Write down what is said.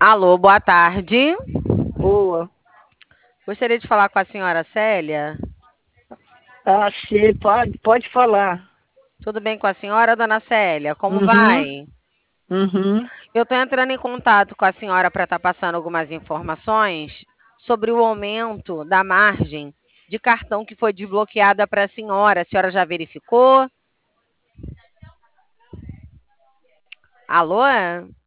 Alô, boa tarde. Boa. Gostaria de falar com a senhora Célia. Ah, sim, pode falar. Tudo bem com a senhora, dona Célia? Como Uhum, vai? uhum. Eu estou entrando em contato com a senhora para estar passando algumas informações sobre o aumento da margem de cartão que foi desbloqueada para a senhora. A senhora já verificou? Alô?